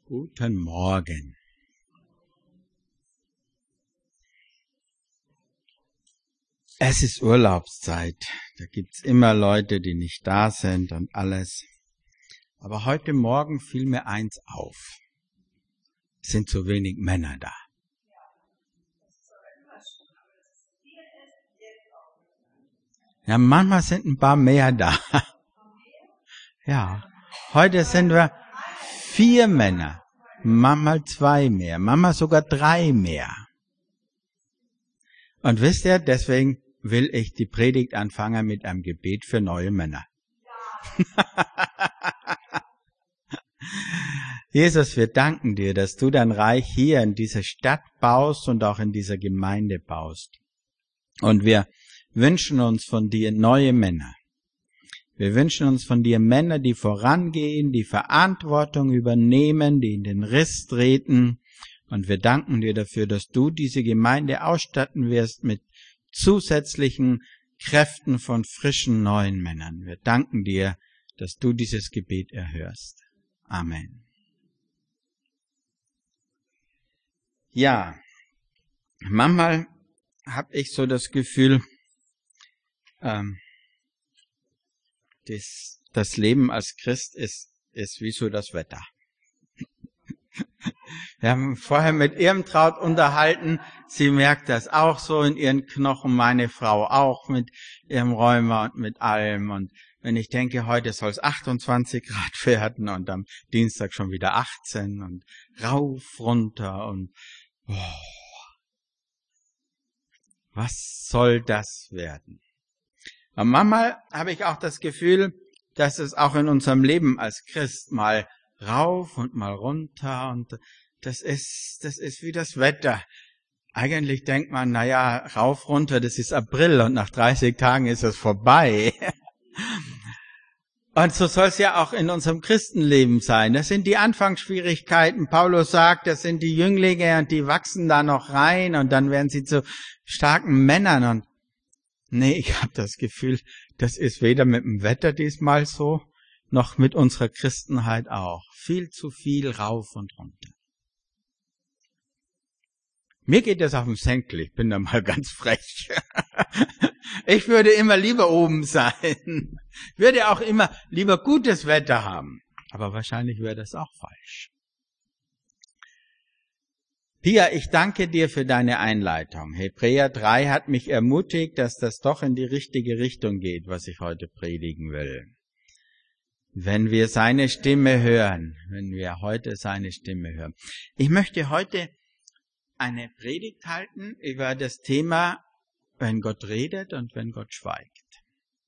Guten Morgen. Es ist Urlaubszeit. Da gibt's immer Leute, die nicht da sind und alles. Aber heute Morgen fiel mir eins auf. Es sind zu wenig Männer da. Ja, manchmal sind ein paar mehr da. Ja, heute sind wir 4 Männer, manchmal 2 mehr, manchmal sogar 3 mehr. Und wisst ihr, deswegen will ich die Predigt anfangen mit einem Gebet für neue Männer. Jesus, wir danken dir, dass du dein Reich hier in dieser Stadt baust und auch in dieser Gemeinde baust. Und wir wünschen uns von dir neue Männer. Wir wünschen uns von dir Männer, die vorangehen, die Verantwortung übernehmen, die in den Riss treten. Und wir danken dir dafür, dass du diese Gemeinde ausstatten wirst mit zusätzlichen Kräften von frischen neuen Männern. Wir danken dir, dass du dieses Gebet erhörst. Amen. Ja, manchmal habe ich so das Gefühl, das Leben als Christ ist wie so das Wetter. Wir haben vorher mit Irmtraut unterhalten. Sie merkt das auch so in ihren Knochen, meine Frau auch mit ihrem Rheuma und mit allem. Und wenn ich denke, heute soll es 28 Grad werden und am Dienstag schon wieder 18 und rauf, runter und was soll das werden? Und manchmal habe ich auch das Gefühl, dass es auch in unserem Leben als Christ mal rauf und mal runter und das ist wie das Wetter. Eigentlich denkt man, naja, rauf, runter, das ist April und nach 30 Tagen ist es vorbei. Und so soll es ja auch in unserem Christenleben sein. Das sind die Anfangsschwierigkeiten. Paulus sagt, das sind die Jünglinge und die wachsen da noch rein und dann werden sie zu starken Männern. Und nee, ich habe das Gefühl, das ist weder mit dem Wetter diesmal so, noch mit unserer Christenheit auch. Viel zu viel rauf und runter. Mir geht das auf den Senkel, ich bin da mal ganz frech. Ich würde immer lieber oben sein. Würde auch immer lieber gutes Wetter haben. Aber wahrscheinlich wäre das auch falsch. Pia, ich danke dir für deine Einleitung. Hebräer 3 hat mich ermutigt, dass das doch in die richtige Richtung geht, was ich heute predigen will. Wenn wir seine Stimme hören, wenn wir heute seine Stimme hören. Ich möchte heute eine Predigt halten über das Thema, wenn Gott redet und wenn Gott schweigt.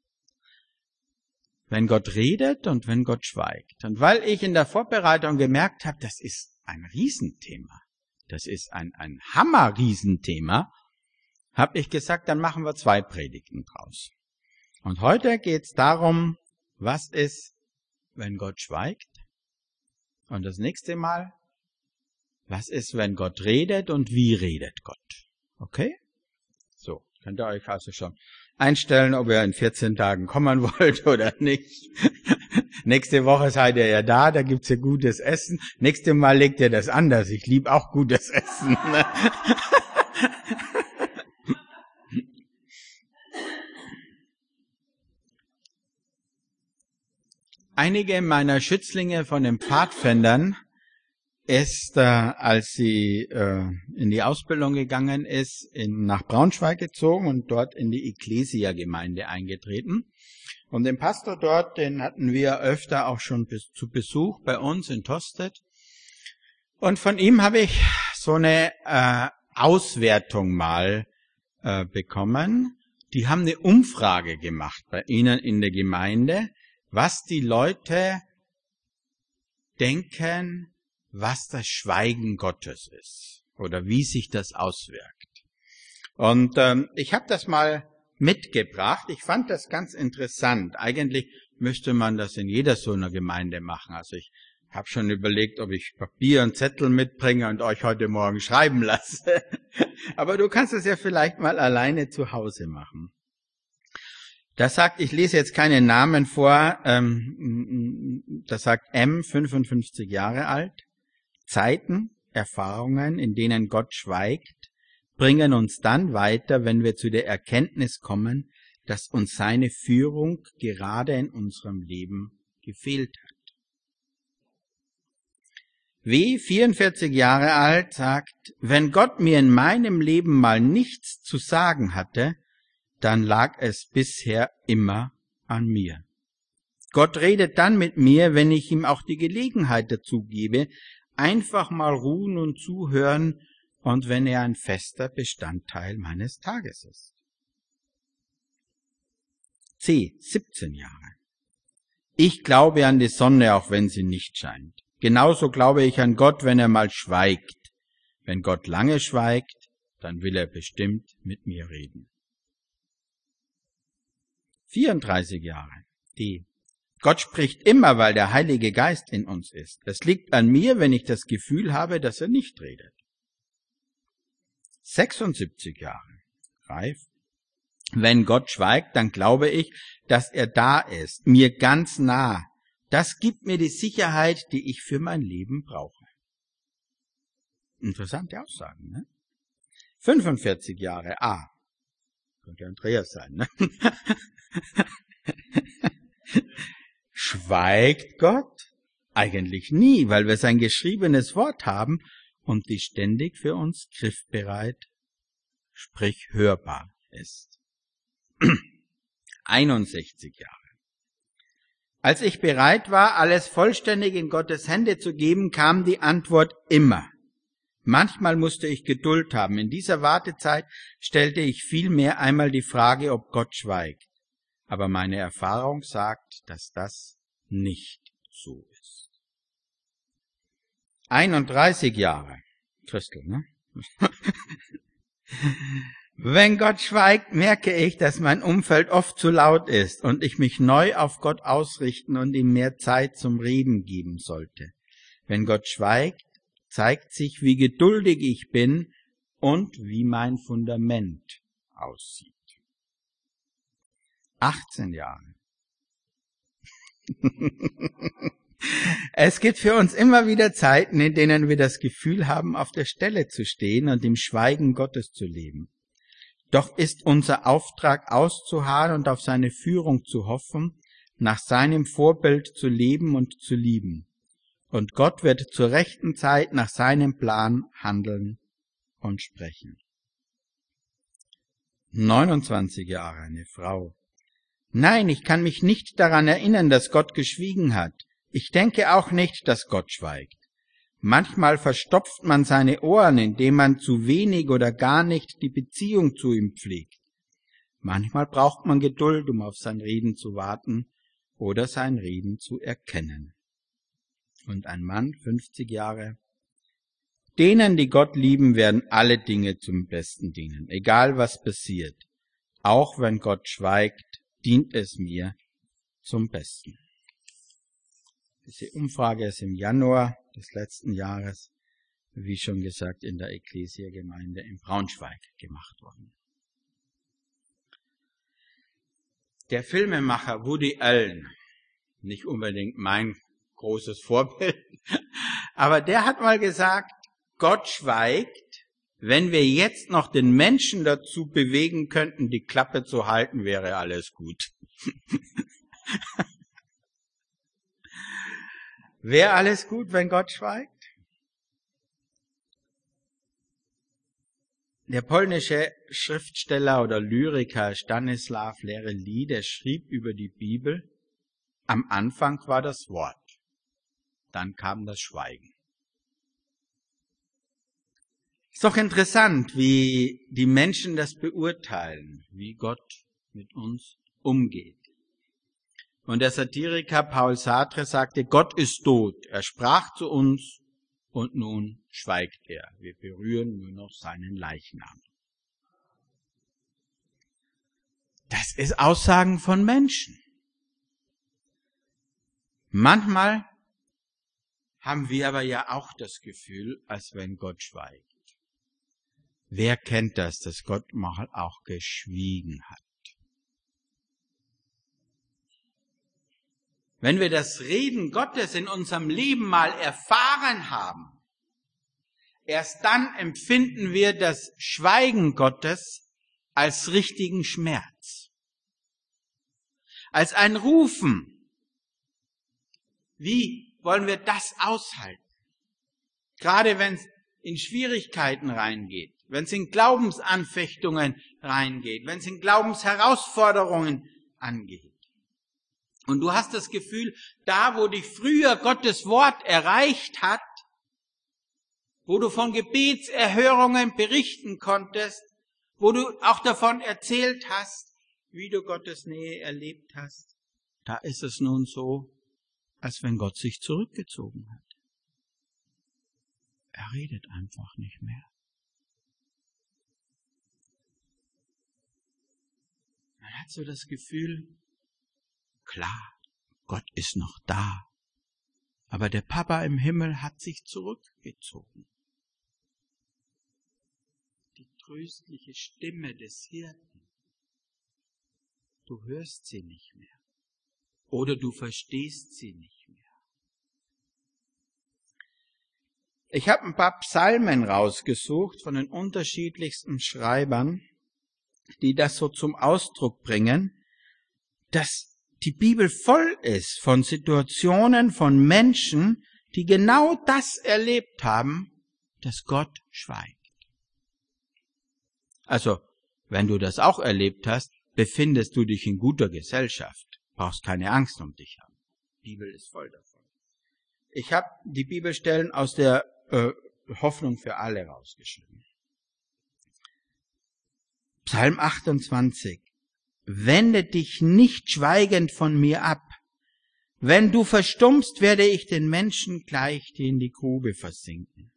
Wenn Gott redet und wenn Gott schweigt. Und weil ich in der Vorbereitung gemerkt habe, das ist ein Riesenthema, das ist ein Hammer-Riesenthema, habe ich gesagt, dann machen wir 2 Predigten draus. Und heute geht es darum, was ist, wenn Gott schweigt? Und das nächste Mal, was ist, wenn Gott redet und wie redet Gott? Okay? So, könnt ihr euch also schon einstellen, ob ihr in 14 Tagen kommen wollt oder nicht. Nächste Woche seid ihr ja da gibt's ja gutes Essen. Nächstes Mal legt ihr das anders. Ich liebe auch gutes Essen. Einige meiner Schützlinge von den Pfadfindern ist, als sie in die Ausbildung gegangen ist, nach Braunschweig gezogen und dort in die Ecclesia-Gemeinde eingetreten. Und den Pastor dort, den hatten wir öfter auch schon zu Besuch bei uns in Tostedt. Und von ihm habe ich so eine Auswertung mal bekommen. Die haben eine Umfrage gemacht bei ihnen in der Gemeinde, was die Leute denken, was das Schweigen Gottes ist oder wie sich das auswirkt. Und ich habe das mal mitgebracht. Ich fand das ganz interessant. Eigentlich müsste man das in jeder so einer Gemeinde machen. Also ich habe schon überlegt, ob ich Papier und Zettel mitbringe und euch heute Morgen schreiben lasse. Aber du kannst es ja vielleicht mal alleine zu Hause machen. Das sagt, ich lese jetzt keine Namen vor, das sagt M, 55 Jahre alt. Zeiten, Erfahrungen, in denen Gott schweigt, bringen uns dann weiter, wenn wir zu der Erkenntnis kommen, dass uns seine Führung gerade in unserem Leben gefehlt hat. W., 44 Jahre alt, sagt, wenn Gott mir in meinem Leben mal nichts zu sagen hatte, dann lag es bisher immer an mir. Gott redet dann mit mir, wenn ich ihm auch die Gelegenheit dazu gebe, einfach mal ruhen und zuhören und wenn er ein fester Bestandteil meines Tages ist. C., 17 Jahre. Ich glaube an die Sonne, auch wenn sie nicht scheint. Genauso glaube ich an Gott, wenn er mal schweigt. Wenn Gott lange schweigt, dann will er bestimmt mit mir reden. 34 Jahre. D. Gott spricht immer, weil der Heilige Geist in uns ist. Es liegt an mir, wenn ich das Gefühl habe, dass er nicht redet. 76 Jahre. Reif. Wenn Gott schweigt, dann glaube ich, dass er da ist, mir ganz nah. Das gibt mir die Sicherheit, die ich für mein Leben brauche. Interessante Aussagen, ne? 45 Jahre. A. Könnte Andreas sein, ne? Schweigt Gott? Eigentlich nie, weil wir sein geschriebenes Wort haben und die ständig für uns griffbereit, sprich hörbar ist. 61 Jahre. Als ich bereit war, alles vollständig in Gottes Hände zu geben, kam die Antwort immer. Manchmal musste ich Geduld haben. In dieser Wartezeit stellte ich vielmehr einmal die Frage, ob Gott schweigt. Aber meine Erfahrung sagt, dass das nicht so ist. 31 Jahre. Christel, ne? Wenn Gott schweigt, merke ich, dass mein Umfeld oft zu laut ist und ich mich neu auf Gott ausrichten und ihm mehr Zeit zum Reden geben sollte. Wenn Gott schweigt, zeigt sich, wie geduldig ich bin und wie mein Fundament aussieht. 18 Jahre. Es gibt für uns immer wieder Zeiten, in denen wir das Gefühl haben, auf der Stelle zu stehen und im Schweigen Gottes zu leben. Doch ist unser Auftrag auszuharren und auf seine Führung zu hoffen, nach seinem Vorbild zu leben und zu lieben. Und Gott wird zur rechten Zeit nach seinem Plan handeln und sprechen. 29 Jahre, eine Frau. Nein, ich kann mich nicht daran erinnern, dass Gott geschwiegen hat. Ich denke auch nicht, dass Gott schweigt. Manchmal verstopft man seine Ohren, indem man zu wenig oder gar nicht die Beziehung zu ihm pflegt. Manchmal braucht man Geduld, um auf sein Reden zu warten oder sein Reden zu erkennen. Und ein Mann, 50 Jahre. Denen, die Gott lieben, werden alle Dinge zum Besten dienen, egal was passiert. Auch wenn Gott schweigt, dient es mir zum Besten. Diese Umfrage ist im Januar des letzten Jahres, wie schon gesagt, in der Ekklesia-Gemeinde in Braunschweig gemacht worden. Der Filmemacher Woody Allen, nicht unbedingt mein großes Vorbild, aber der hat mal gesagt, Gott schweigt, wenn wir jetzt noch den Menschen dazu bewegen könnten, die Klappe zu halten, wäre alles gut. Wäre alles gut, wenn Gott schweigt? Der polnische Schriftsteller oder Lyriker Stanisław Lereli, der schrieb über die Bibel, am Anfang war das Wort, dann kam das Schweigen. Ist doch interessant, wie die Menschen das beurteilen, wie Gott mit uns umgeht. Und der Satiriker Paul Sartre sagte, Gott ist tot, er sprach zu uns und nun schweigt er. Wir berühren nur noch seinen Leichnam. Das ist Aussagen von Menschen. Manchmal haben wir aber ja auch das Gefühl, als wenn Gott schweigt. Wer kennt das, dass Gott mal auch geschwiegen hat? Wenn wir das Reden Gottes in unserem Leben mal erfahren haben, erst dann empfinden wir das Schweigen Gottes als richtigen Schmerz. Als ein Rufen. Wie wollen wir das aushalten? Gerade wenn es in Schwierigkeiten reingeht, wenn es in Glaubensanfechtungen reingeht, wenn es in Glaubensherausforderungen angeht. Und du hast das Gefühl, da wo dich früher Gottes Wort erreicht hat, wo du von Gebetserhörungen berichten konntest, wo du auch davon erzählt hast, wie du Gottes Nähe erlebt hast, da ist es nun so, als wenn Gott sich zurückgezogen hat. Er redet einfach nicht mehr. Man hat so das Gefühl, klar, Gott ist noch da, aber der Papa im Himmel hat sich zurückgezogen. Die tröstliche Stimme des Hirten, du hörst sie nicht mehr oder du verstehst sie nicht mehr. Ich habe ein paar Psalmen rausgesucht von den unterschiedlichsten Schreibern, die das so zum Ausdruck bringen, dass die Bibel voll ist von Situationen, von Menschen, die genau das erlebt haben, dass Gott schweigt. Also, wenn du das auch erlebt hast, befindest du dich in guter Gesellschaft. Brauchst keine Angst um dich haben. Die Bibel ist voll davon. Ich habe die Bibelstellen aus der Hoffnung für alle rausgeschrieben. Psalm 28. Wende dich nicht schweigend von mir ab. Wenn du verstummst, werde ich den Menschen gleich, die in die Grube versinken.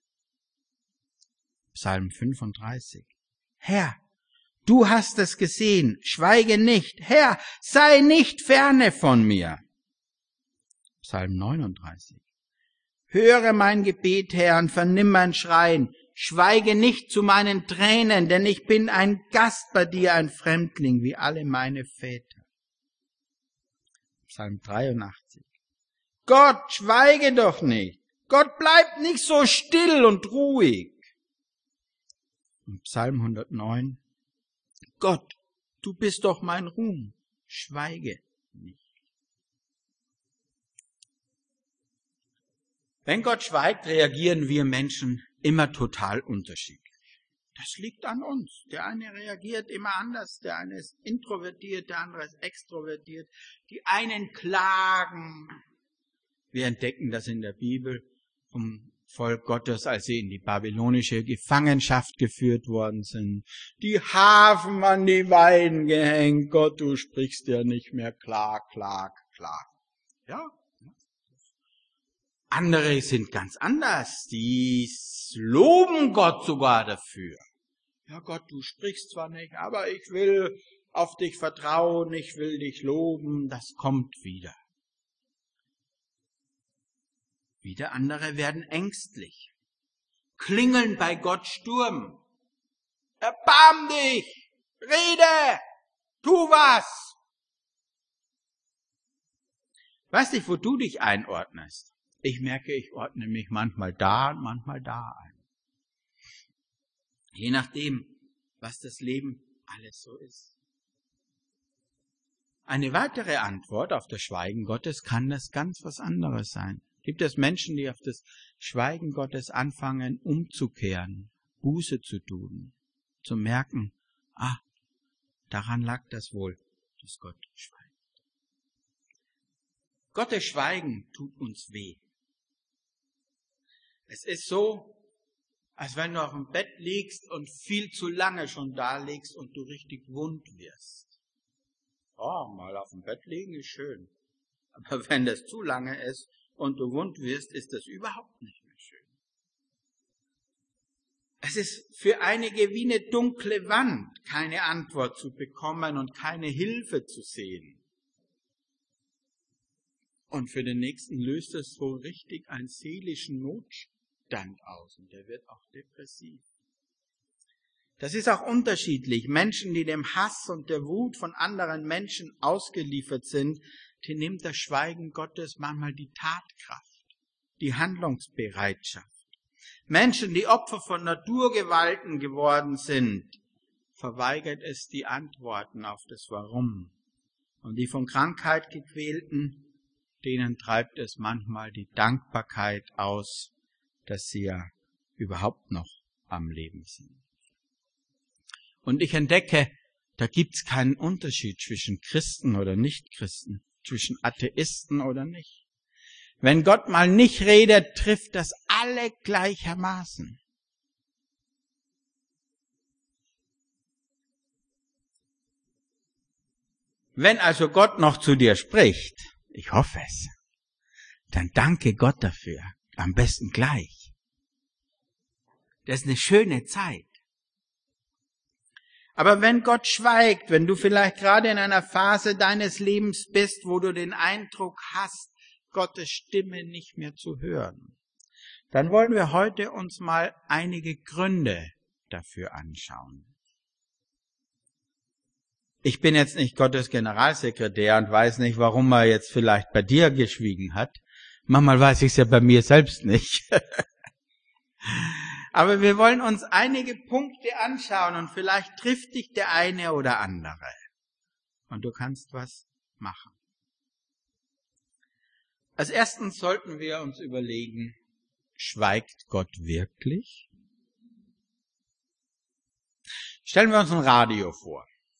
Psalm 35. Herr, du hast es gesehen, schweige nicht. Herr, sei nicht ferne von mir. Psalm 39. Höre mein Gebet, Herr, und vernimm mein Schreien. Schweige nicht zu meinen Tränen, denn ich bin ein Gast bei dir, ein Fremdling, wie alle meine Väter. Psalm 83. Gott, schweige doch nicht. Gott bleibt nicht so still und ruhig. Und Psalm 109. Gott, du bist doch mein Ruhm. Schweige nicht. Wenn Gott schweigt, reagieren wir Menschen immer total unterschiedlich. Das liegt an uns. Der eine reagiert immer anders, der eine ist introvertiert, der andere ist extrovertiert. Die einen klagen. Wir entdecken das in der Bibel vom Volk Gottes, als sie in die babylonische Gefangenschaft geführt worden sind. Die Harfen an die Weiden gehängt. Gott, du sprichst ja nicht mehr. Klag. Ja. Andere sind ganz anders, die loben Gott sogar dafür. Ja Gott, du sprichst zwar nicht, aber ich will auf dich vertrauen, ich will dich loben, das kommt wieder. Wieder andere werden ängstlich, klingeln bei Gott Sturm. Erbarm dich, rede, tu was. Weiß nicht, wo du dich einordnest. Ich merke, ich ordne mich manchmal da und manchmal da ein. Je nachdem, was das Leben alles so ist. Eine weitere Antwort auf das Schweigen Gottes kann das ganz was anderes sein. Gibt es Menschen, die auf das Schweigen Gottes anfangen, umzukehren, Buße zu tun, zu merken, daran lag das wohl, dass Gott schweigt. Gottes Schweigen tut uns weh. Es ist so, als wenn du auf dem Bett liegst und viel zu lange schon da liegst und du richtig wund wirst. Mal auf dem Bett liegen ist schön. Aber wenn das zu lange ist und du wund wirst, ist das überhaupt nicht mehr schön. Es ist für einige wie eine dunkle Wand, keine Antwort zu bekommen und keine Hilfe zu sehen. Und für den Nächsten löst es so richtig einen seelischen Notstand aus und der wird auch depressiv. Das ist auch unterschiedlich. Menschen, die dem Hass und der Wut von anderen Menschen ausgeliefert sind, die nimmt das Schweigen Gottes manchmal die Tatkraft, die Handlungsbereitschaft. Menschen, die Opfer von Naturgewalten geworden sind, verweigert es die Antworten auf das Warum. Und die von Krankheit gequälten, denen treibt es manchmal die Dankbarkeit aus, dass sie ja überhaupt noch am Leben sind. Und ich entdecke, da gibt's keinen Unterschied zwischen Christen oder Nichtchristen, zwischen Atheisten oder nicht. Wenn Gott mal nicht redet, trifft das alle gleichermaßen. Wenn also Gott noch zu dir spricht, ich hoffe es, dann danke Gott dafür, am besten gleich. Das ist eine schöne Zeit. Aber wenn Gott schweigt, wenn du vielleicht gerade in einer Phase deines Lebens bist, wo du den Eindruck hast, Gottes Stimme nicht mehr zu hören, dann wollen wir heute uns mal einige Gründe dafür anschauen. Ich bin jetzt nicht Gottes Generalsekretär und weiß nicht, warum er jetzt vielleicht bei dir geschwiegen hat. Manchmal weiß ich es ja bei mir selbst nicht. Aber wir wollen uns einige Punkte anschauen und vielleicht trifft dich der eine oder andere. Und du kannst was machen. Als erstens sollten wir uns überlegen, schweigt Gott wirklich? Stellen wir uns ein Radio vor.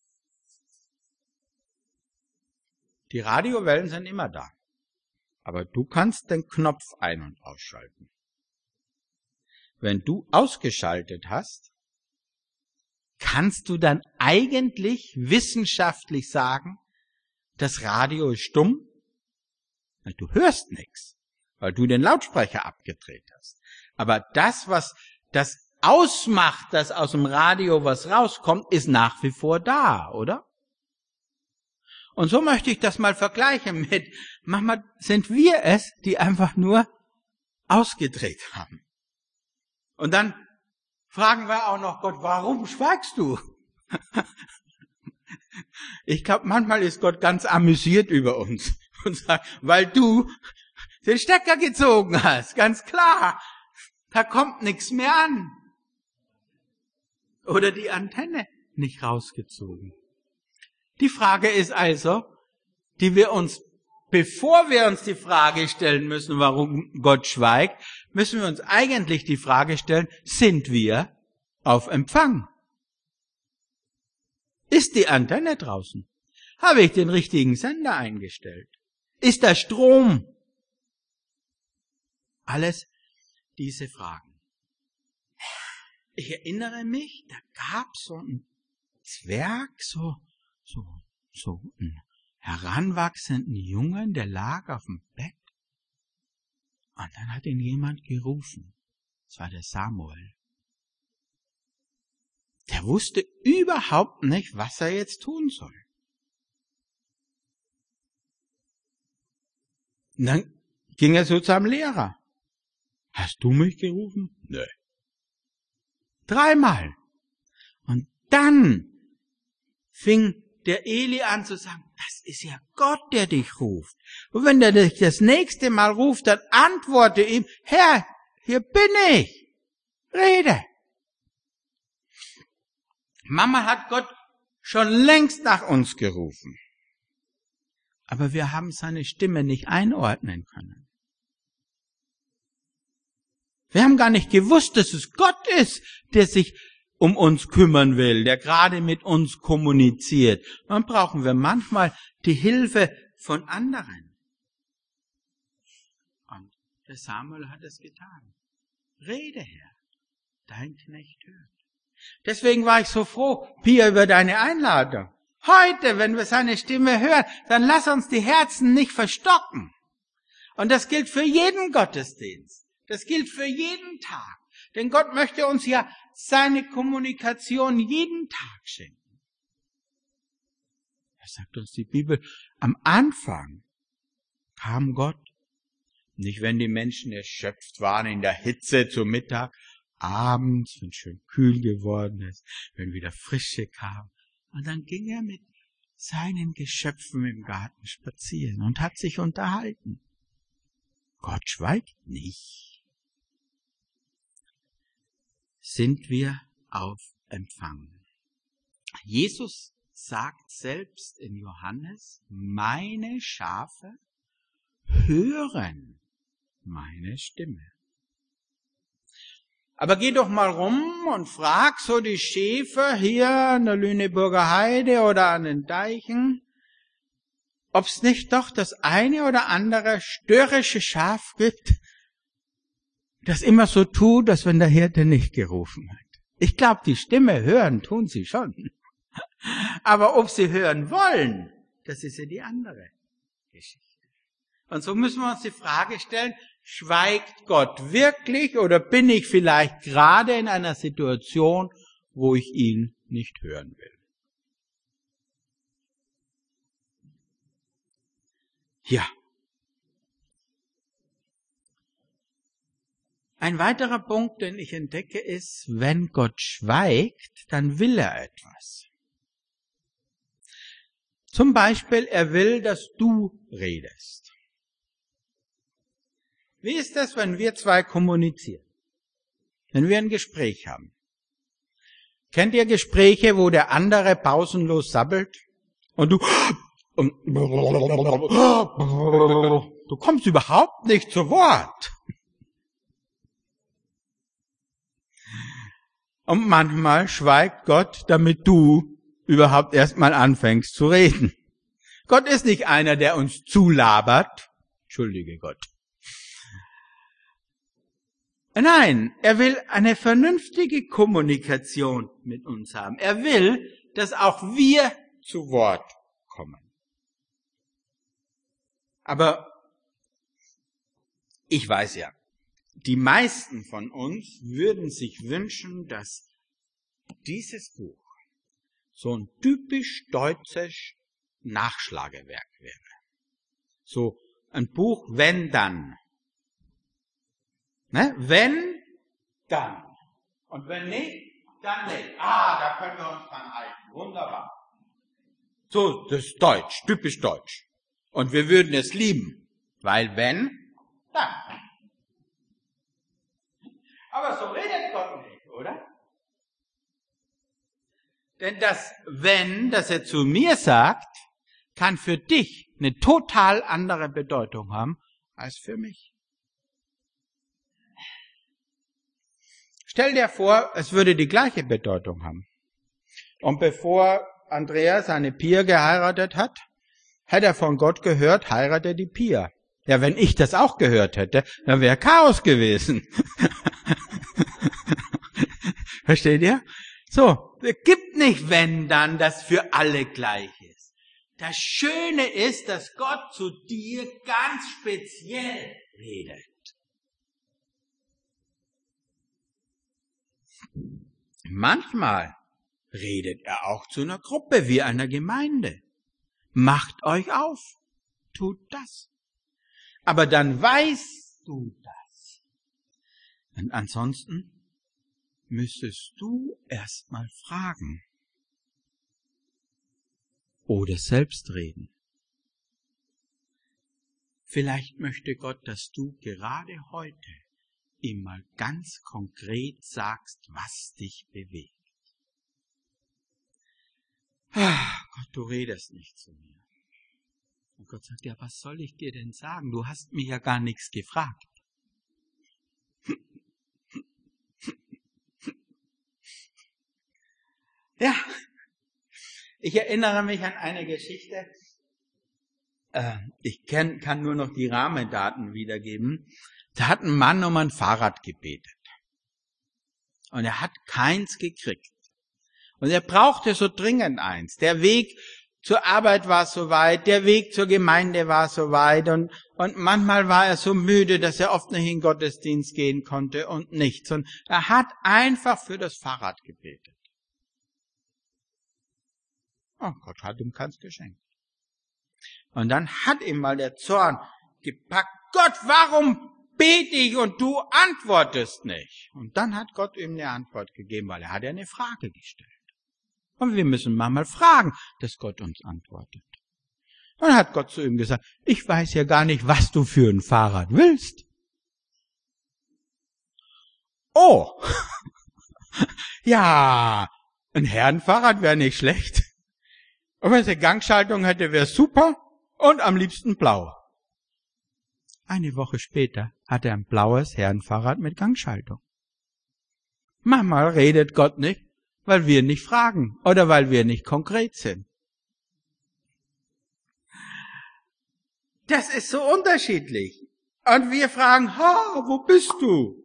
Die Radiowellen sind immer da. Aber du kannst den Knopf ein- und ausschalten. Wenn du ausgeschaltet hast, kannst du dann eigentlich wissenschaftlich sagen, das Radio ist stumm? Du hörst nichts, weil du den Lautsprecher abgedreht hast. Aber das, was das ausmacht, dass aus dem Radio was rauskommt, ist nach wie vor da, oder? Und so möchte ich das mal vergleichen mit, manchmal sind wir es, die einfach nur ausgedreht haben. Und dann fragen wir auch noch Gott, warum schweigst du? Ich glaube, manchmal ist Gott ganz amüsiert über uns und sagt, weil du den Stecker gezogen hast, ganz klar, da kommt nichts mehr an. Oder die Antenne nicht rausgezogen. Die Frage ist also, die wir uns, bevor wir uns die Frage stellen müssen, warum Gott schweigt, müssen wir uns eigentlich die Frage stellen, sind wir auf Empfang? Ist die Antenne draußen? Habe ich den richtigen Sender eingestellt? Ist der Strom? Alles diese Fragen. Ich erinnere mich, da gab es so einen Zwerg, so einen heranwachsenden Jungen, der lag auf dem Bett. Und dann hat ihn jemand gerufen. Das war der Samuel. Der wusste überhaupt nicht, was er jetzt tun soll. Und dann ging er so zu seinem Lehrer. Hast du mich gerufen? Nö. 3-mal. Und dann fing der Eli an zu sagen, das ist ja Gott, der dich ruft. Und wenn der dich das nächste Mal ruft, dann antworte ihm, Herr, hier bin ich. Rede. Mama hat Gott schon längst nach uns gerufen. Aber wir haben seine Stimme nicht einordnen können. Wir haben gar nicht gewusst, dass es Gott ist, der sich um uns kümmern will, der gerade mit uns kommuniziert. Dann brauchen wir manchmal die Hilfe von anderen. Und der Samuel hat es getan. Rede, Herr, dein Knecht hört. Deswegen war ich so froh, Pia, über deine Einladung. Heute, wenn wir seine Stimme hören, dann lass uns die Herzen nicht verstocken. Und das gilt für jeden Gottesdienst. Das gilt für jeden Tag. Denn Gott möchte uns ja seine Kommunikation jeden Tag schenken. Das sagt uns die Bibel. Am Anfang kam Gott. Nicht, wenn die Menschen erschöpft waren in der Hitze zum Mittag, abends, wenn es schön kühl geworden ist, wenn wieder Frische kam. Und dann ging er mit seinen Geschöpfen im Garten spazieren und hat sich unterhalten. Gott schweigt nicht. sind wir auf Empfang. Jesus sagt selbst in Johannes, meine Schafe hören meine Stimme. Aber geh doch mal rum und frag so die Schäfer hier an der Lüneburger Heide oder an den Deichen, ob's nicht doch das eine oder andere störrische Schaf gibt, das immer so tut, als wenn der Hirte nicht gerufen hat. Ich glaube, die Stimme hören tun sie schon. Aber ob sie hören wollen, das ist ja die andere Geschichte. Und so müssen wir uns die Frage stellen, schweigt Gott wirklich oder bin ich vielleicht gerade in einer Situation, wo ich ihn nicht hören will? Ja. Ein weiterer Punkt, den ich entdecke, ist, wenn Gott schweigt, dann will er etwas. Zum Beispiel, er will, dass du redest. Wie ist das, wenn wir zwei kommunizieren? Wenn wir ein Gespräch haben? Kennt ihr Gespräche, wo der andere pausenlos sabbelt und du kommst überhaupt nicht zu Wort? Und manchmal schweigt Gott, damit du überhaupt erstmal anfängst zu reden. Gott ist nicht einer, der uns zulabert. Entschuldige Gott. Nein, er will eine vernünftige Kommunikation mit uns haben. Er will, dass auch wir zu Wort kommen. Aber ich weiß ja, die meisten von uns würden sich wünschen, dass dieses Buch so ein typisch deutsches Nachschlagewerk wäre. So ein Buch, wenn, dann. Ne? Wenn, dann. Und wenn nicht, dann nicht. Da können wir uns dran halten. Wunderbar. So, das ist deutsch, typisch deutsch. Und wir würden es lieben. Weil wenn, dann. Aber so redet Gott nicht, oder? Denn das wenn, das er zu mir sagt, kann für dich eine total andere Bedeutung haben als für mich. Stell dir vor, es würde die gleiche Bedeutung haben. Und bevor Andrea seine Pia geheiratet hat, hat er von Gott gehört, heirate die Pia. Ja, wenn ich das auch gehört hätte, dann wäre Chaos gewesen. Versteht ihr? So, es gibt nicht wenn dann, das für alle gleich ist. Das Schöne ist, dass Gott zu dir ganz speziell redet. Manchmal redet er auch zu einer Gruppe wie einer Gemeinde. Macht euch auf, tut das. Aber dann weißt du das. Und ansonsten müsstest du erst mal fragen oder selbst reden. Vielleicht möchte Gott, dass du gerade heute ihm mal ganz konkret sagst, was dich bewegt. Gott, du redest nicht zu mir. Und Gott sagt, ja, was soll ich dir denn sagen? Du hast mich ja gar nichts gefragt. Ja, ich erinnere mich an eine Geschichte. Ich kann nur noch die Rahmendaten wiedergeben. Da hat ein Mann um ein Fahrrad gebetet. Und er hat keins gekriegt. Und er brauchte so dringend eins. Der Weg zur Arbeit war so weit, der Weg zur Gemeinde war so weit. Und manchmal war er so müde, dass er oft nicht in den Gottesdienst gehen konnte und nichts. Und er hat einfach für das Fahrrad gebetet. Oh, Gott hat ihm keins geschenkt. Und dann hat ihm mal der Zorn gepackt. Gott, warum bete ich und du antwortest nicht? Und dann hat Gott ihm eine Antwort gegeben, weil er hat ja eine Frage gestellt. Und wir müssen manchmal fragen, dass Gott uns antwortet. Und dann hat Gott zu ihm gesagt, ich weiß ja gar nicht, was du für ein Fahrrad willst. Oh, Ja, ein Herrenfahrrad wäre nicht schlecht. Und wenn es eine Gangschaltung hätte, wäre super und am liebsten blau. Eine Woche später hat er ein blaues Herrenfahrrad mit Gangschaltung. Manchmal redet Gott nicht, weil wir nicht fragen oder weil wir nicht konkret sind. Das ist so unterschiedlich. Und wir fragen, wo bist du?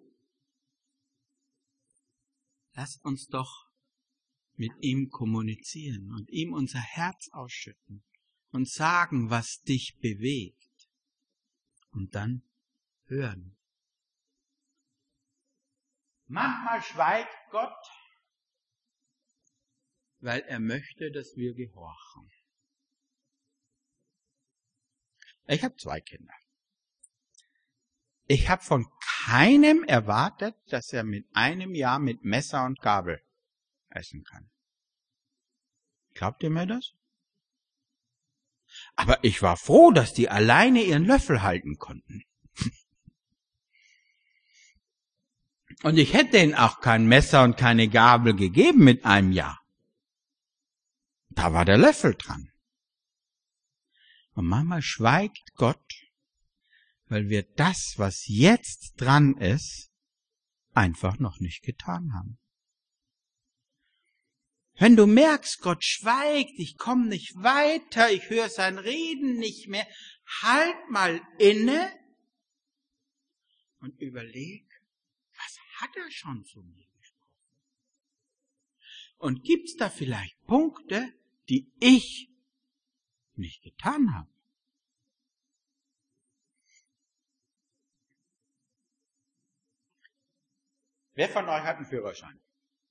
Lass uns doch mit ihm kommunizieren und ihm unser Herz ausschütten und sagen, was dich bewegt. Und dann hören. Manchmal schweigt Gott, weil er möchte, dass wir gehorchen. Ich habe 2 Kinder. Ich habe von keinem erwartet, dass er mit einem Jahr mit Messer und Gabel essen kann. Glaubt ihr mir das? Aber ich war froh, dass die alleine ihren Löffel halten konnten. Und ich hätte ihnen auch kein Messer und keine Gabel gegeben mit einem Jahr. Da war der Löffel dran. Und manchmal schweigt Gott, weil wir das, was jetzt dran ist, einfach noch nicht getan haben. Wenn du merkst, Gott schweigt, ich komme nicht weiter, ich höre sein Reden nicht mehr, halt mal inne und überleg, was hat er schon zu mir gesprochen? Und gibt's da vielleicht Punkte, die ich nicht getan habe? Wer von euch hat einen Führerschein?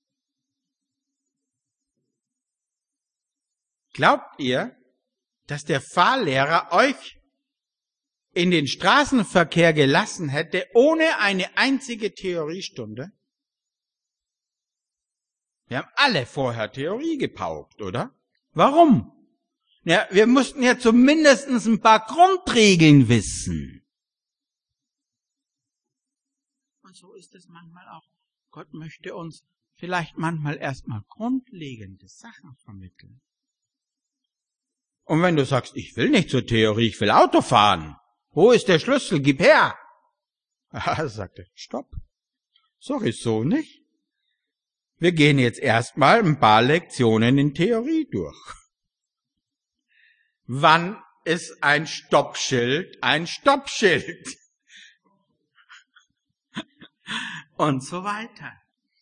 Glaubt ihr, dass der Fahrlehrer euch in den Straßenverkehr gelassen hätte, ohne eine einzige Theoriestunde? Wir haben alle vorher Theorie gepaukt, oder? Warum? Ja, wir mussten ja zumindest ein paar Grundregeln wissen. Und so ist es manchmal auch. Gott möchte uns vielleicht manchmal erstmal grundlegende Sachen vermitteln. Und wenn du sagst, ich will nicht zur Theorie, ich will Auto fahren. Wo ist der Schlüssel? Gib her. Sagt er, stopp. So ist so nicht. Wir gehen jetzt erstmal ein paar Lektionen in Theorie durch. Wann ist ein Stoppschild ein Stoppschild? Und so weiter.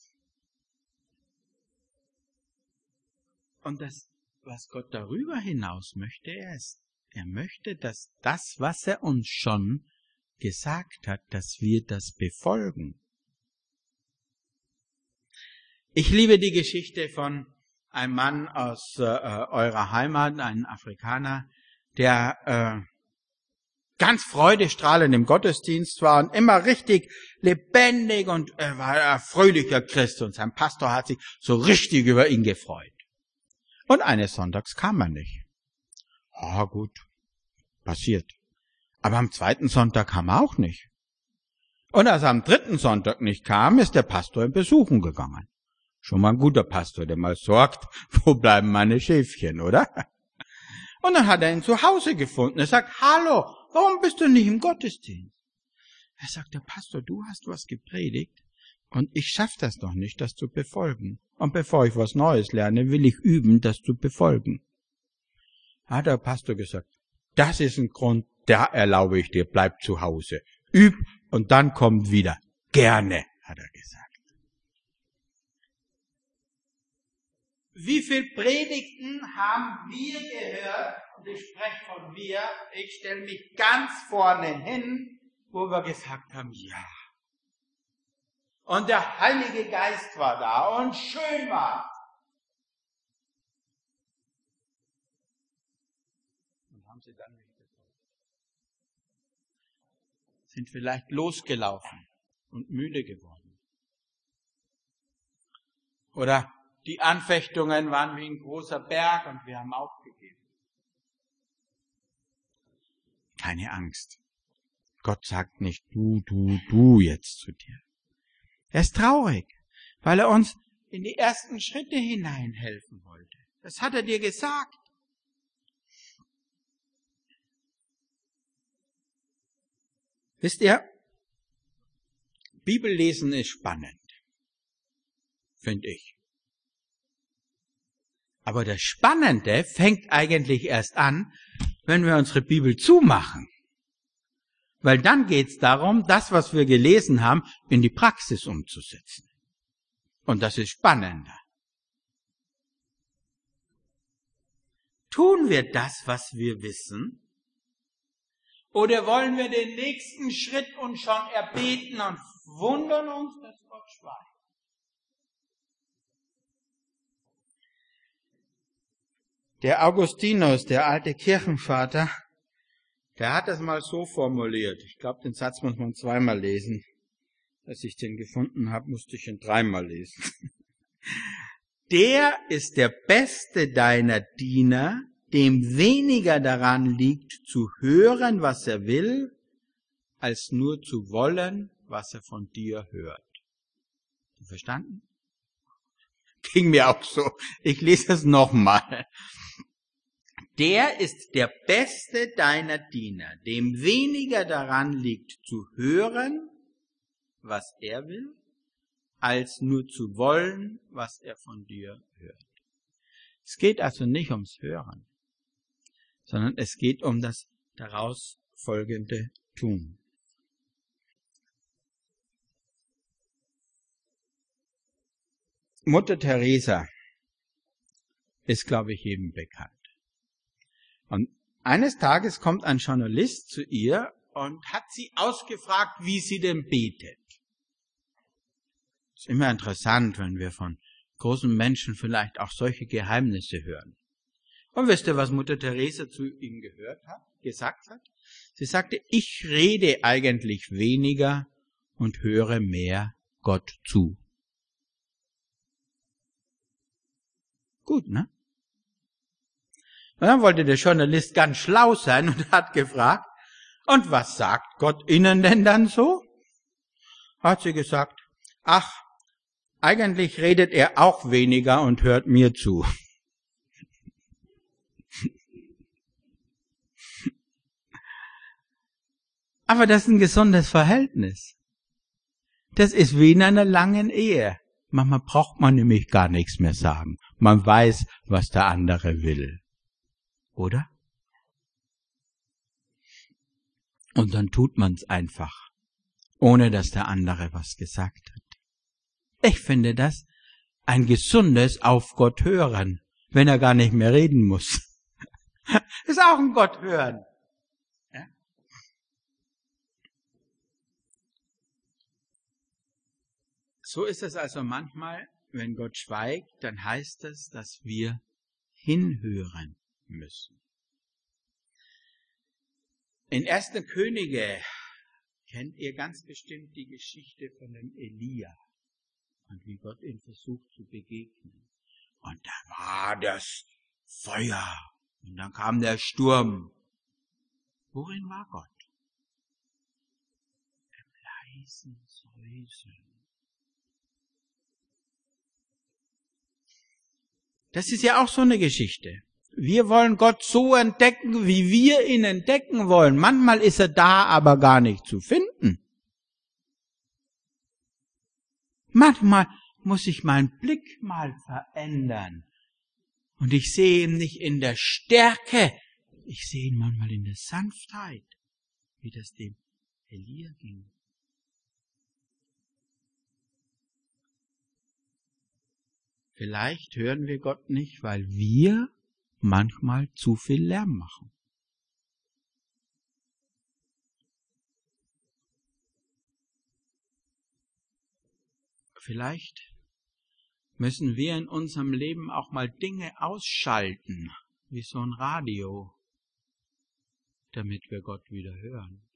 Und das, was Gott darüber hinaus möchte, er möchte, dass das, was er uns schon gesagt hat, dass wir das befolgen. Ich liebe die Geschichte von einem Mann aus eurer Heimat, ein Afrikaner, der ganz freudestrahlend im Gottesdienst war und immer richtig lebendig und er war ein fröhlicher Christ und sein Pastor hat sich so richtig über ihn gefreut. Und eines Sonntags kam er nicht. Gut, passiert. Aber am 2. Sonntag kam er auch nicht. Und als er am 3. Sonntag nicht kam, ist der Pastor ihm besuchen gegangen. Schon mal ein guter Pastor, der mal sorgt, wo bleiben meine Schäfchen, oder? Und dann hat er ihn zu Hause gefunden. Er sagt, hallo, warum bist du nicht im Gottesdienst? Er sagt, der Pastor, du hast was gepredigt und ich schaffe das noch nicht, das zu befolgen. Und bevor ich was Neues lerne, will ich üben, das zu befolgen. Hat der Pastor gesagt, das ist ein Grund, da erlaube ich dir, bleib zu Hause. Üb und dann kommt wieder. Gerne, hat er gesagt. Wie viele Predigten haben wir gehört? Und ich spreche von wir. Ich stelle mich ganz vorne hin, wo wir gesagt haben, ja. Und der Heilige Geist war da und schön war. Und haben sie dann nicht getan. Sind vielleicht losgelaufen und müde geworden. Oder die Anfechtungen waren wie ein großer Berg und wir haben aufgegeben. Keine Angst. Gott sagt nicht du jetzt zu dir. Er ist traurig, weil er uns in die ersten Schritte hinein helfen wollte. Das hat er dir gesagt. Wisst ihr, Bibellesen ist spannend, finde ich. Aber das Spannende fängt eigentlich erst an, wenn wir unsere Bibel zumachen. Weil dann geht es darum, das, was wir gelesen haben, in die Praxis umzusetzen. Und das ist spannender. Tun wir das, was wir wissen? Oder wollen wir den nächsten Schritt uns schon erbeten und wundern uns, dass Gott schweigt? Der Augustinus, der alte Kirchenvater, der hat das mal so formuliert. Ich glaube, den Satz muss man zweimal lesen. Als ich den gefunden habe, musste ich ihn dreimal lesen. Der ist der beste deiner Diener, dem weniger daran liegt, zu hören, was er will, als nur zu wollen, was er von dir hört. Verstanden? Ging mir auch so. Ich lese es nochmal. Der ist der beste deiner Diener, dem weniger daran liegt, zu hören, was er will, als nur zu wollen, was er von dir hört. Es geht also nicht ums Hören, sondern es geht um das daraus folgende Tun. Mutter Teresa ist, glaube ich, jedem bekannt. Und eines Tages kommt ein Journalist zu ihr und hat sie ausgefragt, wie sie denn betet. Ist immer interessant, wenn wir von großen Menschen vielleicht auch solche Geheimnisse hören. Und wisst ihr, was Mutter Teresa zu ihm gesagt hat? Sie sagte, ich rede eigentlich weniger und höre mehr Gott zu. Gut, ne? Und dann wollte der Journalist ganz schlau sein und hat gefragt, und was sagt Gott Ihnen denn dann so? Hat sie gesagt, ach, eigentlich redet er auch weniger und hört mir zu. Aber das ist ein gesundes Verhältnis. Das ist wie in einer langen Ehe. Manchmal braucht man nämlich gar nichts mehr sagen. Man weiß, was der andere will. Oder? Und dann tut man's einfach, ohne dass der andere was gesagt hat. Ich finde das ein gesundes auf Gott hören, wenn er gar nicht mehr reden muss. Ist auch ein Gott hören. Ja? So ist es also manchmal, wenn Gott schweigt, dann heißt es, dass wir hinhören müssen. In 1. Könige kennt ihr ganz bestimmt die Geschichte von dem Elia und wie Gott ihn versucht zu begegnen. Und da war das Feuer und dann kam der Sturm. Worin war Gott? Im leisen Säuseln. Das ist ja auch so eine Geschichte. Wir wollen Gott so entdecken, wie wir ihn entdecken wollen. Manchmal ist er da, aber gar nicht zu finden. Manchmal muss ich meinen Blick mal verändern. Und ich sehe ihn nicht in der Stärke, ich sehe ihn manchmal in der Sanftheit, wie das dem Elia ging. Vielleicht hören wir Gott nicht, weil wir manchmal zu viel Lärm machen. Vielleicht müssen wir in unserem Leben auch mal Dinge ausschalten, wie so ein Radio, damit wir Gott wieder hören.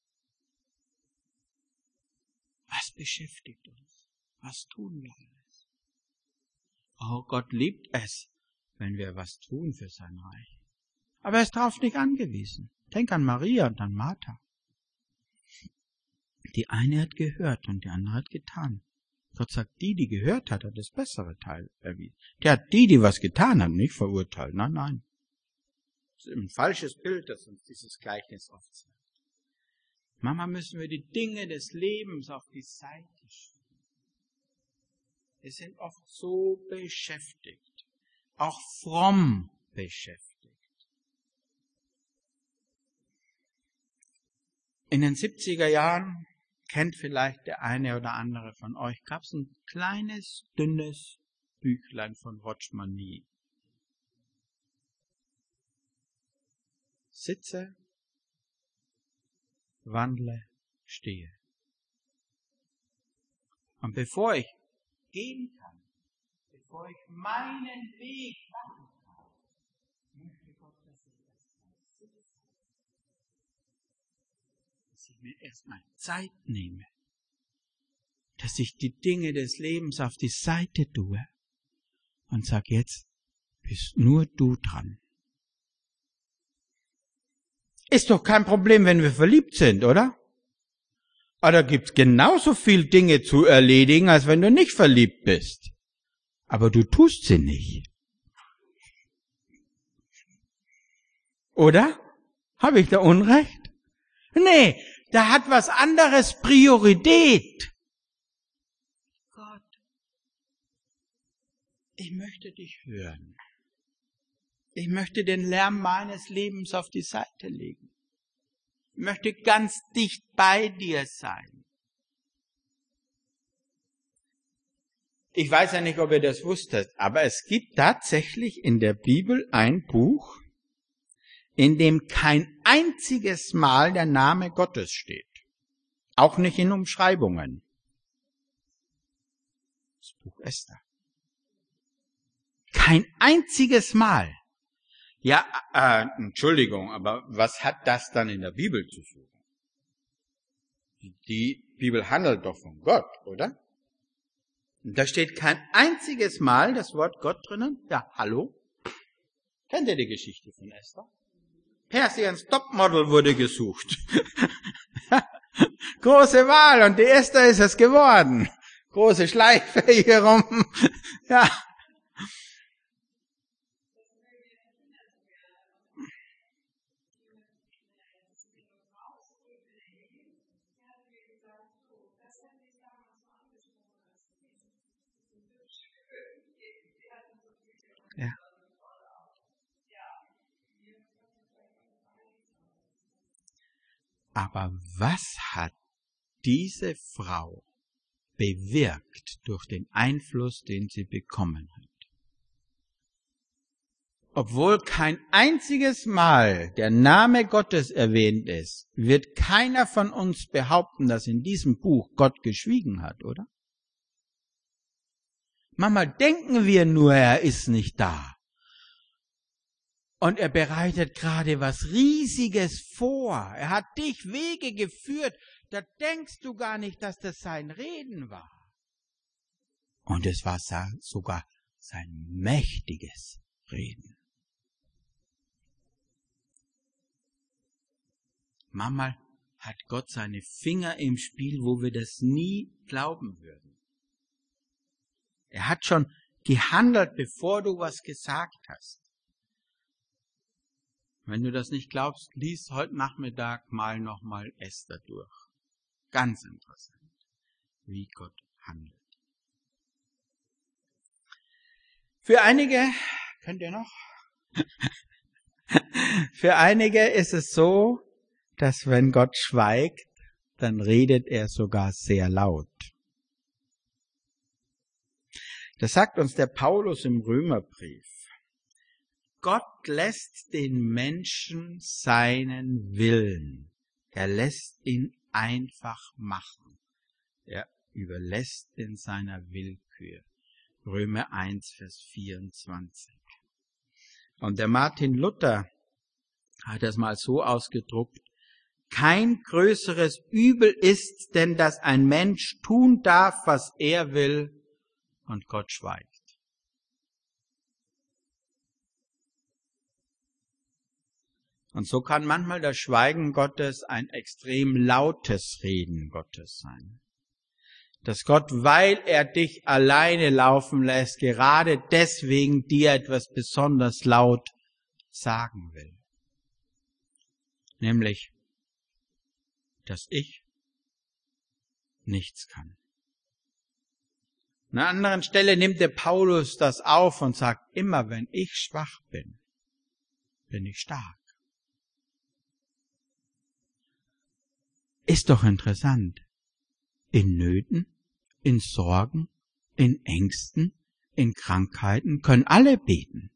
Was beschäftigt uns? Was tun wir alles? Oh, Gott liebt es, wenn wir was tun für sein Reich. Aber er ist darauf nicht angewiesen. Denk an Maria und an Martha. Die eine hat gehört und die andere hat getan. Gott sagt, die gehört hat, hat das bessere Teil erwiesen. Der hat die was getan hat, nicht verurteilt. Nein, nein. Das ist ein falsches Bild, das uns dieses Gleichnis oft sagt. Manchmal müssen wir die Dinge des Lebens auf die Seite schieben. Wir sind oft so beschäftigt, auch fromm beschäftigt. In den 70er Jahren, kennt vielleicht der eine oder andere von euch, gab es ein kleines, dünnes Büchlein von Watchman Nee. Sitze, wandle, stehe. Und bevor ich gehen kann, bevor ich meinen Weg machen kann, möchte Gott, dass ich das sitze. Dass ich mir erstmal Zeit nehme. Dass ich die Dinge des Lebens auf die Seite tue und sage, jetzt bist nur du dran. Ist doch kein Problem, wenn wir verliebt sind, oder? Aber da gibt's genauso viel Dinge zu erledigen, als wenn du nicht verliebt bist. Aber du tust sie nicht. Oder? Habe ich da Unrecht? Nee, da hat was anderes Priorität. Gott, ich möchte dich hören. Ich möchte den Lärm meines Lebens auf die Seite legen. Ich möchte ganz dicht bei dir sein. Ich weiß ja nicht, ob ihr das wusstet, aber es gibt tatsächlich in der Bibel ein Buch, in dem kein einziges Mal der Name Gottes steht. Auch nicht in Umschreibungen. Das Buch Esther. Kein einziges Mal. Ja, Entschuldigung, aber was hat das dann in der Bibel zu suchen? Die Bibel handelt doch von Gott, oder? Und da steht kein einziges Mal das Wort Gott drinnen. Ja, hallo? Kennt ihr die Geschichte von Esther? Persiens Topmodel wurde gesucht. Große Wahl und die Esther ist es geworden. Große Schleife hier rum. Ja. Ja. Aber was hat diese Frau bewirkt durch den Einfluss, den sie bekommen hat? Obwohl kein einziges Mal der Name Gottes erwähnt ist, wird keiner von uns behaupten, dass in diesem Buch Gott geschwiegen hat, oder? Manchmal denken wir nur, er ist nicht da. Und er bereitet gerade was Riesiges vor. Er hat dich Wege geführt. Da denkst du gar nicht, dass das sein Reden war. Und es war sogar sein mächtiges Reden. Manchmal hat Gott seine Finger im Spiel, wo wir das nie glauben würden. Er hat schon gehandelt, bevor du was gesagt hast. Wenn du das nicht glaubst, lies heute Nachmittag nochmal Esther durch. Ganz interessant, wie Gott handelt. Für einige, könnt ihr noch? Für einige ist es so, dass wenn Gott schweigt, dann redet er sogar sehr laut. Das sagt uns der Paulus im Römerbrief. Gott lässt den Menschen seinen Willen. Er lässt ihn einfach machen. Er überlässt ihn seiner Willkür. Römer 1, Vers 24. Und der Martin Luther hat das mal so ausgedruckt: Kein größeres Übel ist denn, dass ein Mensch tun darf, was er will, und Gott schweigt. Und so kann manchmal das Schweigen Gottes ein extrem lautes Reden Gottes sein. dass Gott, weil er dich alleine laufen lässt, gerade deswegen dir etwas besonders laut sagen will. Nämlich, dass ich nichts kann. An einer anderen Stelle nimmt der Paulus das auf und sagt, immer wenn ich schwach bin, bin ich stark. Ist doch interessant. In Nöten, in Sorgen, in Ängsten, in Krankheiten können alle beten.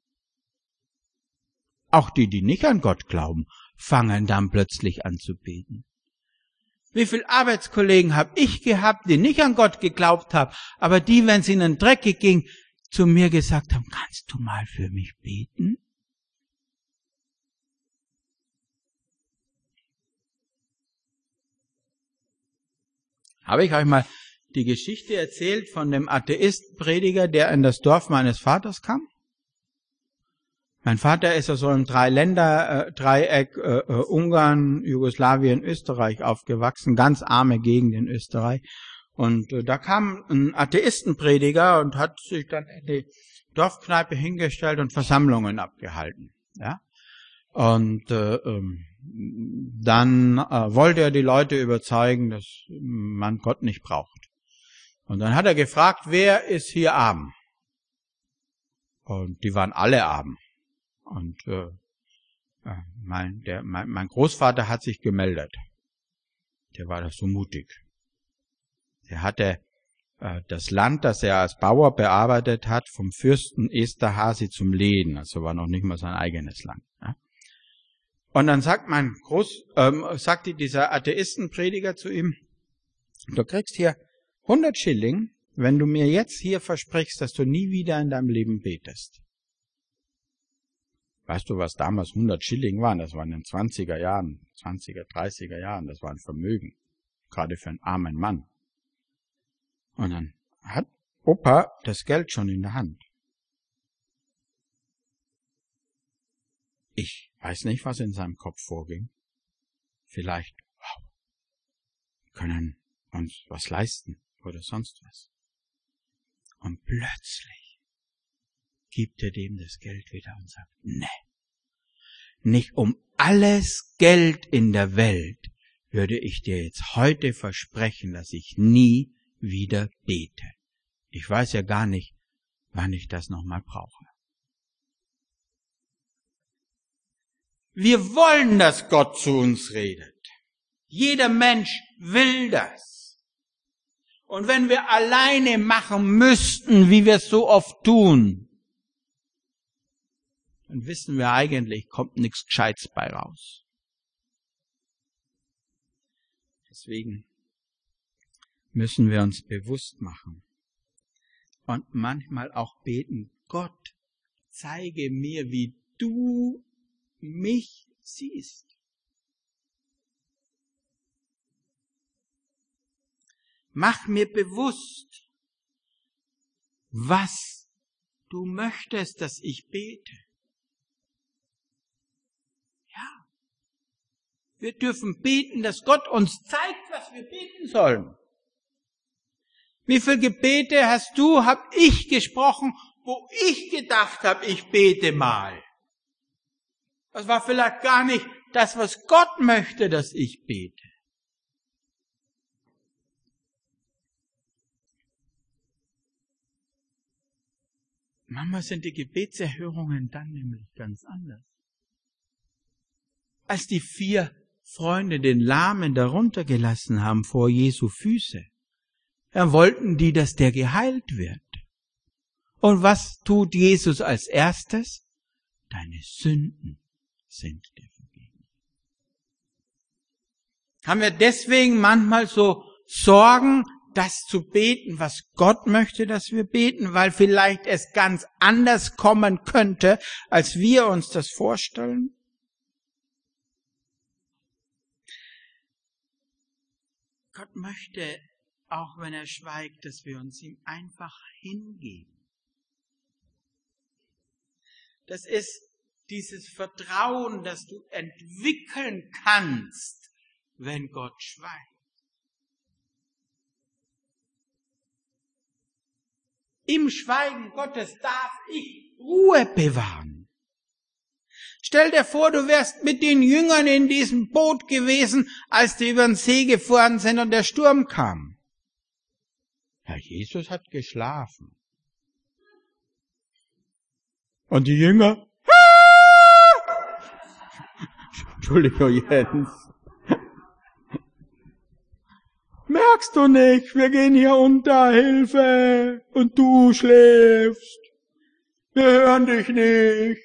Auch die, die nicht an Gott glauben, fangen dann plötzlich an zu beten. Wie viele Arbeitskollegen habe ich gehabt, die nicht an Gott geglaubt haben, aber die, wenn es ihnen dreckig ging, zu mir gesagt haben, kannst du mal für mich beten? Habe ich euch mal die Geschichte erzählt von dem Atheisten-Prediger, der in das Dorf meines Vaters kam? Mein Vater ist ja so im Dreiländer-Dreieck Ungarn, Jugoslawien, Österreich aufgewachsen, ganz arme Gegend in Österreich. Und da kam ein Atheistenprediger und hat sich dann in die Dorfkneipe hingestellt und Versammlungen abgehalten. Ja? Und dann wollte er die Leute überzeugen, dass man Gott nicht braucht. Und dann hat er gefragt, wer ist hier arm? Und die waren alle arm. Und mein Großvater hat sich gemeldet. Der war doch so mutig. Der hatte das Land, das er als Bauer bearbeitet hat, vom Fürsten Esterhazy zum Lehen. Also war noch nicht mal sein eigenes Land. Ja? Und dann sagte dieser Atheistenprediger zu ihm, du kriegst hier 100 Schilling, wenn du mir jetzt hier versprichst, dass du nie wieder in deinem Leben betest. Weißt du, was damals 100 Schilling waren? Das waren in den 20er Jahren, 20er, 30er Jahren, das war ein Vermögen. Gerade für einen armen Mann. Und dann hat Opa das Geld schon in der Hand. Ich weiß nicht, was in seinem Kopf vorging. Vielleicht, wow, können uns was leisten oder sonst was. Und plötzlich gibt er dem das Geld wieder und sagt, ne, nicht um alles Geld in der Welt würde ich dir jetzt heute versprechen, dass ich nie wieder bete. Ich weiß ja gar nicht, wann ich das nochmal brauche. Wir wollen, dass Gott zu uns redet. Jeder Mensch will das. Und wenn wir alleine machen müssten, wie wir es so oft tun, dann wissen wir eigentlich, kommt nichts Gescheites bei raus. Deswegen müssen wir uns bewusst machen und manchmal auch beten, Gott, zeige mir, wie du mich siehst. Mach mir bewusst, was du möchtest, dass ich bete. Ja. Wir dürfen beten, dass Gott uns zeigt, was wir beten sollen. Wie viele Gebete habe ich gesprochen, wo ich gedacht habe, ich bete mal. Das war vielleicht gar nicht das, was Gott möchte, dass ich bete. Manchmal sind die Gebetserhörungen dann nämlich ganz anders. Als die 4 Freunde den Lahmen darunter gelassen haben vor Jesu Füße, dann wollten die, dass der geheilt wird. Und was tut Jesus als erstes? Deine Sünden sind dir vergeben. Haben wir deswegen manchmal so Sorgen, das zu beten, was Gott möchte, dass wir beten, weil vielleicht es ganz anders kommen könnte, als wir uns das vorstellen? Gott möchte, auch wenn er schweigt, dass wir uns ihm einfach hingeben. Das ist dieses Vertrauen, das du entwickeln kannst, wenn Gott schweigt. Im Schweigen Gottes darf ich Ruhe bewahren. Stell dir vor, du wärst mit den Jüngern in diesem Boot gewesen, als die über den See gefahren sind und der Sturm kam. Herr Jesus hat geschlafen. Und die Jünger? Entschuldigung, Jens. Merkst du nicht, wir gehen hier unter, Hilfe, und du schläfst. Wir hören dich nicht.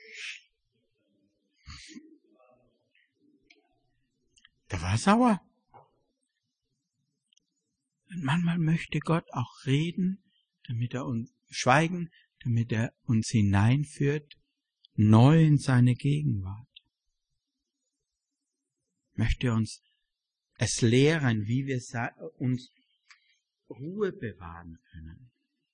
Der war sauer. Und manchmal möchte Gott auch reden, damit er uns schweigen, damit er uns hineinführt, neu in seine Gegenwart. Möchte uns es lehren, wie wir uns Ruhe bewahren können.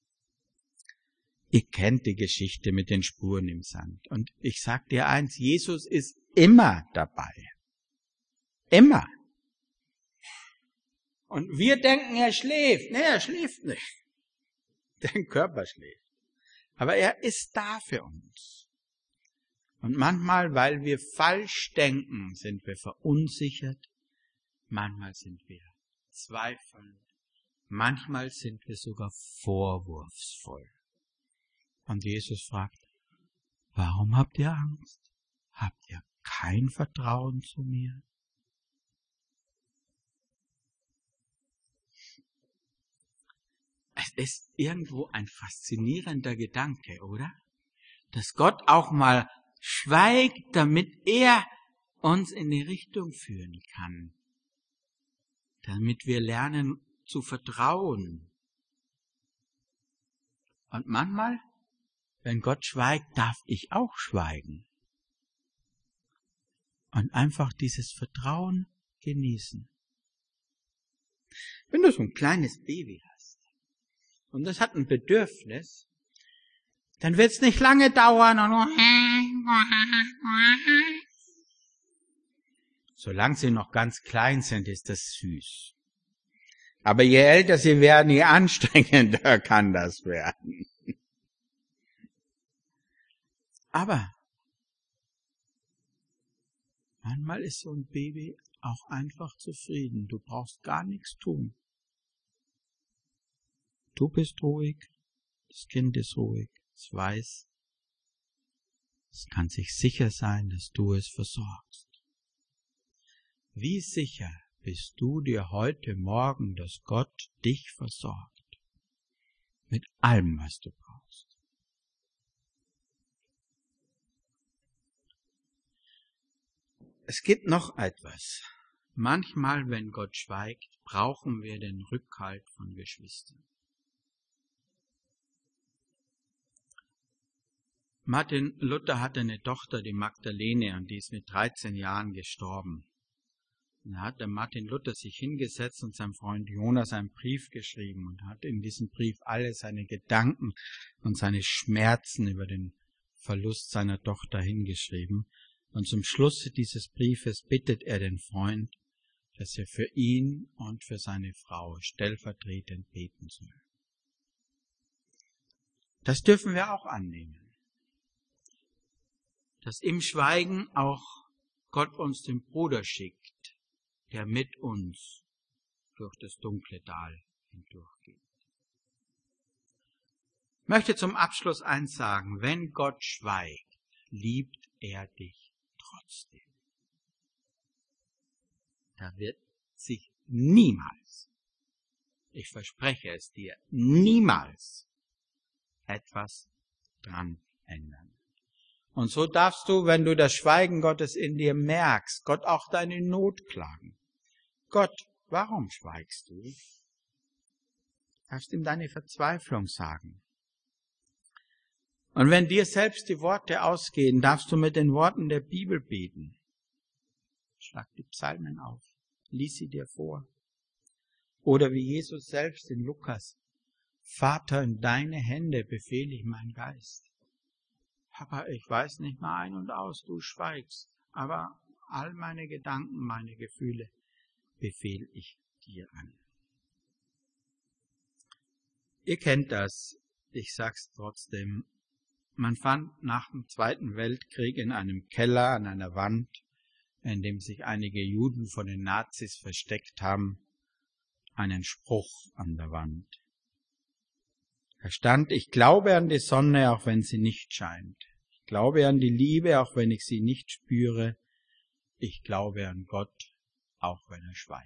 Ihr kennt die Geschichte mit den Spuren im Sand. Und ich sag dir eins, Jesus ist immer dabei. Immer. Und wir denken, er schläft. Nee, er schläft nicht. Der Körper schläft. Aber er ist da für uns. Und manchmal, weil wir falsch denken, sind wir verunsichert. Manchmal sind wir zweifelnd. Manchmal sind wir sogar vorwurfsvoll. Und Jesus fragt, warum habt ihr Angst? Habt ihr kein Vertrauen zu mir? Es ist irgendwo ein faszinierender Gedanke, oder? Dass Gott auch mal schweigt, damit er uns in die Richtung führen kann. Damit wir lernen zu vertrauen. Und manchmal, wenn Gott schweigt, darf ich auch schweigen. Und einfach dieses Vertrauen genießen. Wenn du so ein kleines Baby hast und das hat ein Bedürfnis, dann wird es nicht lange dauern und solange sie noch ganz klein sind, ist das süß. Aber je älter sie werden, je anstrengender kann das werden. Aber manchmal ist so ein Baby auch einfach zufrieden. Du brauchst gar nichts tun. Du bist ruhig, das Kind ist ruhig, es weiß, es kann sich sicher sein, dass du es versorgst. Wie sicher bist du dir heute Morgen, dass Gott dich versorgt? Mit allem, was du brauchst. Es gibt noch etwas. Manchmal, wenn Gott schweigt, brauchen wir den Rückhalt von Geschwistern. Martin Luther hatte eine Tochter, die Magdalene, und die ist mit 13 Jahren gestorben. Und da hat der Martin Luther sich hingesetzt und seinem Freund Jonas einen Brief geschrieben und hat in diesem Brief alle seine Gedanken und seine Schmerzen über den Verlust seiner Tochter hingeschrieben. Und zum Schluss dieses Briefes bittet er den Freund, dass er für ihn und für seine Frau stellvertretend beten soll. Das dürfen wir auch annehmen. Dass im Schweigen auch Gott uns den Bruder schickt, der mit uns durch das dunkle Tal hindurchgeht. Ich möchte zum Abschluss eins sagen, wenn Gott schweigt, liebt er dich trotzdem. Da wird sich niemals, ich verspreche es dir, niemals etwas dran ändern. Und so darfst du, wenn du das Schweigen Gottes in dir merkst, Gott auch deine Not klagen. Gott, warum schweigst du? Darfst ihm deine Verzweiflung sagen. Und wenn dir selbst die Worte ausgehen, darfst du mit den Worten der Bibel beten. Schlag die Psalmen auf, lies sie dir vor. Oder wie Jesus selbst in Lukas, Vater, in deine Hände befehle ich meinen Geist. Papa, ich weiß nicht mal ein und aus, du schweigst, aber all meine Gedanken, meine Gefühle befehle ich dir an. Ihr kennt das. ich sag's trotzdem, man fand nach dem Zweiten Weltkrieg in einem Keller an einer Wand, in dem sich einige Juden vor den Nazis versteckt haben, einen Spruch an der Wand. Da stand: Ich glaube an die Sonne, auch wenn sie nicht scheint. Ich glaube an die Liebe, auch wenn ich sie nicht spüre. Ich glaube an Gott, auch wenn er schweigt.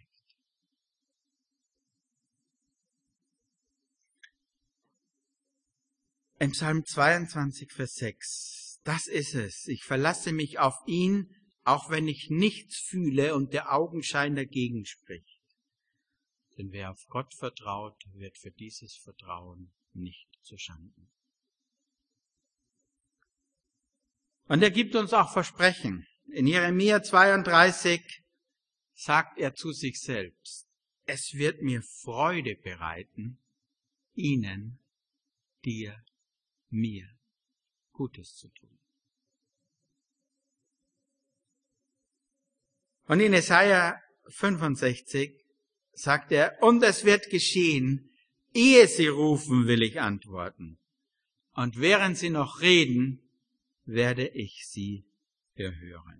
Im Psalm 22, Vers 6, das ist es. Ich verlasse mich auf ihn, auch wenn ich nichts fühle und der Augenschein dagegen spricht. Denn wer auf Gott vertraut, wird für dieses Vertrauen nicht zuschanden. Und er gibt uns auch Versprechen. In Jeremia 32 sagt er zu sich selbst: Es wird mir Freude bereiten, ihnen, dir, mir Gutes zu tun. Und in Jesaja 65 sagt er: Und es wird geschehen, ehe sie rufen, will ich antworten. Und während sie noch reden, werde ich sie erhören.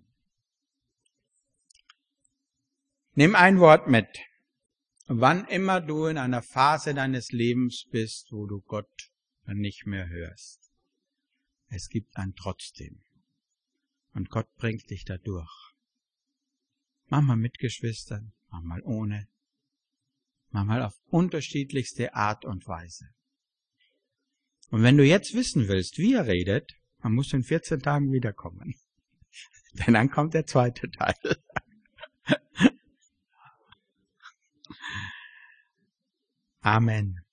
Nimm ein Wort mit. Wann immer du in einer Phase deines Lebens bist, wo du Gott nicht mehr hörst, es gibt ein Trotzdem. Und Gott bringt dich da durch. Manchmal mit Geschwistern, manchmal ohne, manchmal auf unterschiedlichste Art und Weise. Und wenn du jetzt wissen willst, wie er redet, dann musst du in 14 Tagen wiederkommen. Denn dann kommt der zweite Teil. Amen.